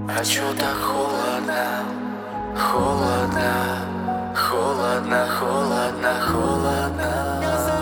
А чё так холодно, холодно, холодно, холодно, холодно?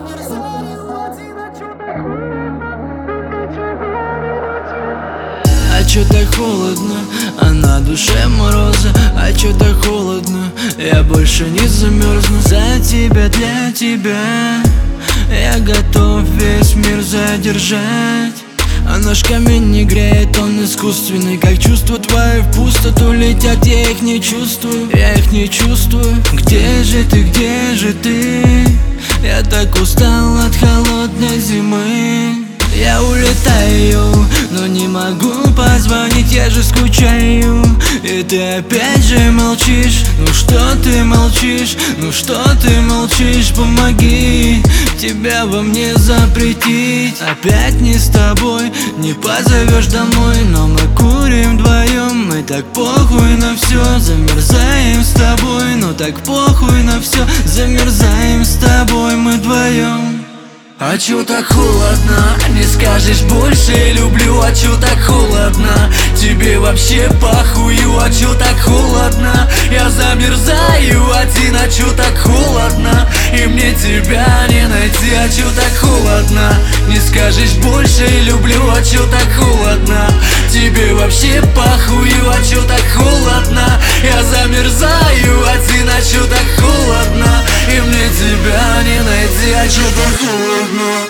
А чё так холодно, а на душе мороза? А чё так холодно, я больше не замерзну. За тебя, для тебя я готов весь мир задержать. А наш камень не греет, он искусственный. Как чувства твои в пустоту летят, я их не чувствую, я их не чувствую. Где же ты, где же ты? Я так устал от холодной зимы. Я улетаю, но не могу позвонить, я же скучаю. И ты опять же молчишь. Ну что ты молчишь, ну что ты молчишь? Помоги, тебя во мне запретить. Опять не с тобой, не позовешь домой, но мы курим вдвоем. Мы так похуй на все, замерзаем с тобой. Но так похуй на все, замерзаем с тобой мы вдвоем. А чё так холодно, не скажешь больше люблю. А чё так холодно, тебе вообще похую. А чё так холодно, я замерзаю один. А чё так холодно, и мне тебя не найти. А чё так холодно, не скажешь больше люблю. А чё так холодно, тебе вообще похую. А чё так холодно, я замерзаю один. А чё так холодно, и мне тебя не найти. А чё так холодно.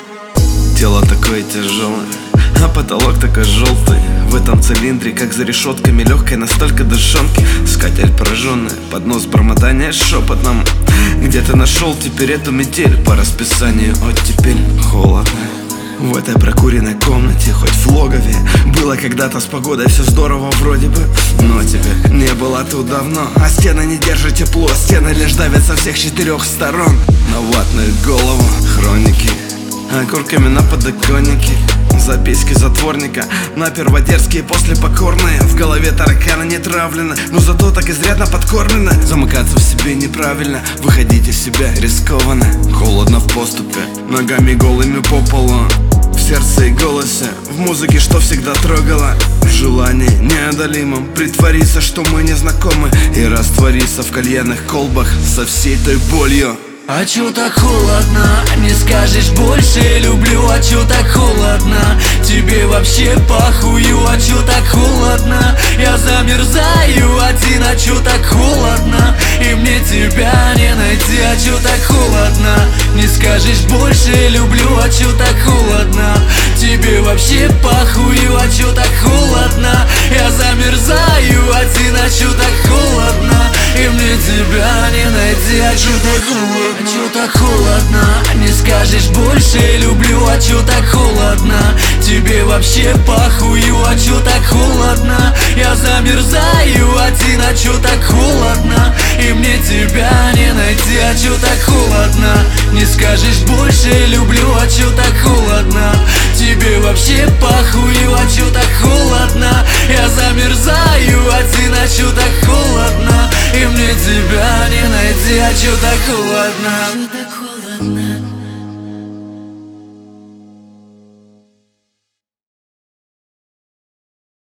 Тело такое тяжелое, а потолок такой желтый. В этом цилиндре, как за решетками, легкой настолько дышонки. Скатерть прожженная, поднос бормотания шепотом. Где ты нашел теперь эту метель? По расписанию оттепель холодно. В этой прокуренной комнате, хоть в логове, было когда-то с погодой все здорово вроде бы, но тебя не было тут давно. А стены не держат тепло, стены лишь давят со всех четырех сторон. На ватную голову хроники, окурками на подоконнике, записки затворника на перводерзкие после покорные. В голове тараканы не травлены, но зато так изрядно подкормлено. Замыкаться в себе неправильно, выходить из себя рискованно. Холодно в поступе, ногами голыми по полу. В сердце и голосе, в музыке, что всегда трогало. В желании неодолимом притвориться, что мы не знакомы, и раствориться в кальянных колбах со всей той болью. А чё так холодно, не скажешь больше люблю. А чё так холодно, тебе вообще похую. А чё так холодно, я замерзаю один. А чё так холодно, и мне тебя не найти. А чё так холодно, не скажешь больше люблю. А чё так холодно, тебе вообще похую. А чё так холодно, я замерзаю один. А чё так холодно, и мне тебя не найти. А чё так холодно, а чё так холодно, не скажешь больше люблю. А чё так холодно, тебе вообще похую. А чё так холодно, я замерзаю один. А чё так холодно, и мне тебя не найти. А чё так холодно, не скажешь больше люблю. А чё так холодно, тебе вообще похую. А чё так холодно, я замерзаю один. А чё так холодно, и мне тебя не найти. А чё так холодно. Так холодно.